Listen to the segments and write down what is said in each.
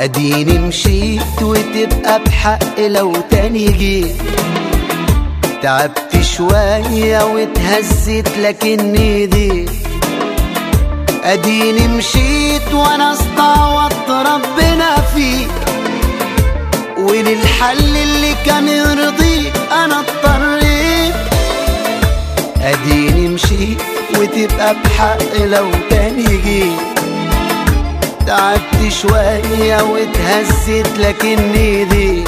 اديني مشيت وتبقى بحق لو تاني جيت. تعبت شوية واتهزت لكني دي. اديني مشيت وانا استعوضت ربنا فيك، وللحل اللي كان يرضيك انا اضطريت. اديني مشيت وتبقى بحق لو تاني جيت. تعبت شوية واتهزت لكني دي.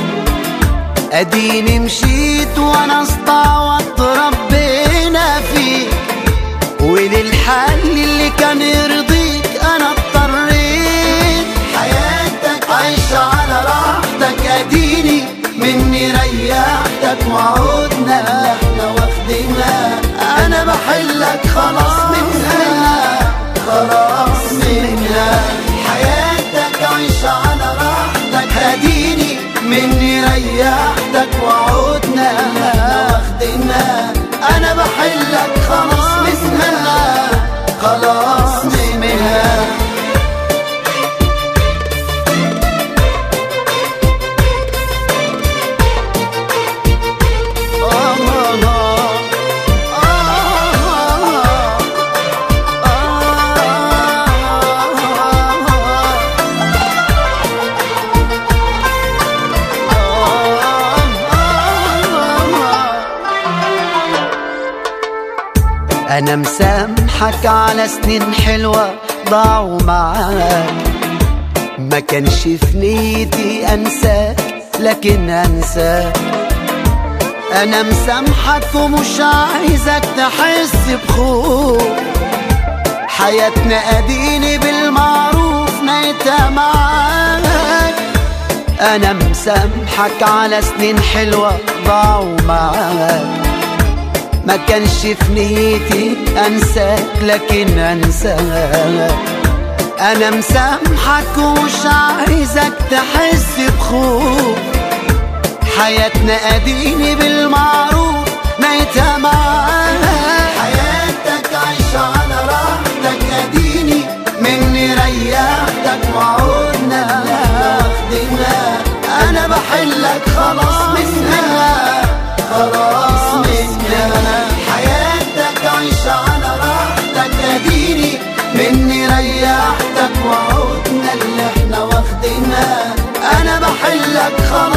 اديني مشيت وانا استعوضت ربنا فيك، وللحل اللي كان يرضيك انا اضطريت. حياتك عايشة على راحتك، اديني مني ريحتك وعودنا احنا واخدينها. انا بحلك خلاص منها، خلاص منها. حياتك عايشة على راحتك، اديني مني ريحتك وعودنا احنا واخدينها. انا بحلك خلاص منها، خلاص منها. أنا مسامحك على سنين حلوة ضاعوا معاك. ما كانش في نيتي أنساك لكن أنساك. أنا مسامحك ومش عايزك تحس بخوف. حياتنا أديني بالمعروف نيتها معاك. أنا مسامحك على سنين حلوة ضاعوا معاك. ما كانش في نيتي انساك لكن انساك. انا مسامحك ومش عايزك تحس بخوف. حياتنا اديني بالمعروف نيتها معاك. حياتك عايشة على راحتك، اديني مني ريحتك وعودنا واخدينها. انا بحلك خلاص منها، خلاص منها. حياتك عايشة على راحتك، اديني مني ريحتك وعودنا اللي احنا واخدينها. انا بحلك خلاص